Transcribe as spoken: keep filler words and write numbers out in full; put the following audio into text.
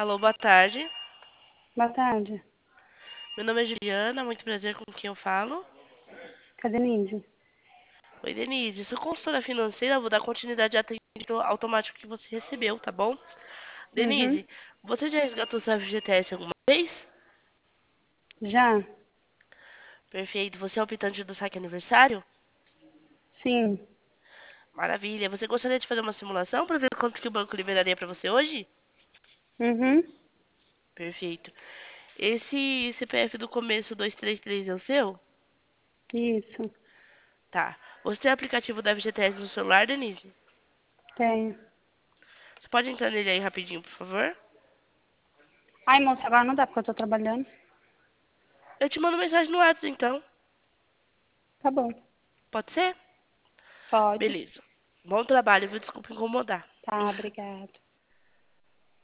Alô, boa tarde. Boa tarde. Meu nome é Juliana, muito prazer com quem eu falo. Cadê Denise? Oi, Denise. Sou consultora financeira, vou dar continuidade ao atendimento automático que você recebeu, tá bom? Uhum. Denise, você já resgatou seu F G T S alguma vez? Já? Perfeito. Você é o optante do saque aniversário? Sim. Maravilha. Você gostaria de fazer uma simulação para ver quanto que o banco liberaria para você hoje? Uhum. Perfeito. Esse C P F do começo dois três três é o seu? Isso. Tá. Você tem o aplicativo da F G T S no celular, Denise? Tenho. Você pode entrar nele aí rapidinho, por favor? Ai, moça, agora não dá porque eu tô trabalhando. Eu te mando mensagem no WhatsApp, então. Tá bom. Pode ser? Pode. Beleza. Bom trabalho, viu? Desculpa incomodar. Tá, obrigada.